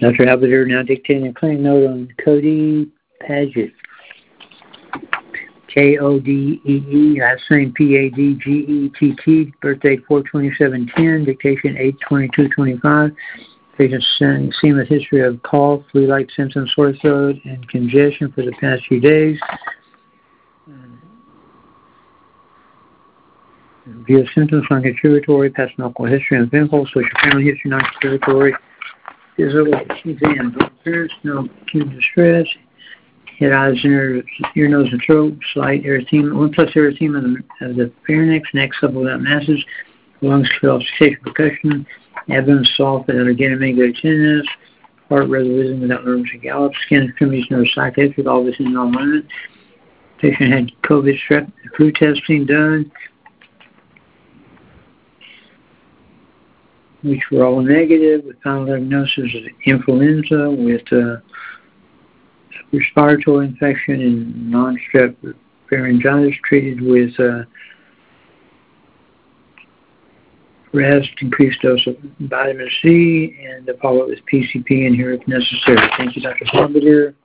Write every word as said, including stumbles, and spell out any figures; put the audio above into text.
Doctor Albert now dictating a clinic note on Cody Paget. K O D E E, last name P A D G E T T, birthday four twenty-seven ten, dictation eight twenty-two twenty-five. Patient seen with history of cough, flu-like symptoms, sore throat, and congestion for the past few days. View of symptoms, non-contributory, past medical history, and clinical, social family history, non-contributory, physical exam, no appearance, no acute distress, head, eyes, ear, ear, nose, and throat, slight erythema, one plus erythema of the, of the pharynx, neck supple without masses, lungs clear obfuscation, percussion, abdomen soft without organic tenderness, heart resolution without nerves and gallops, skin extremities, neuropsychiatric, all this in normal limit. Patient had COVID strep flu testing done, which were all negative, with final diagnosis of influenza with uh, respiratory infection and non-strep pharyngitis, treated with uh, rest, increased dose of vitamin C, and follow up with P C P in here if necessary. Thank you, Doctor Bombardier.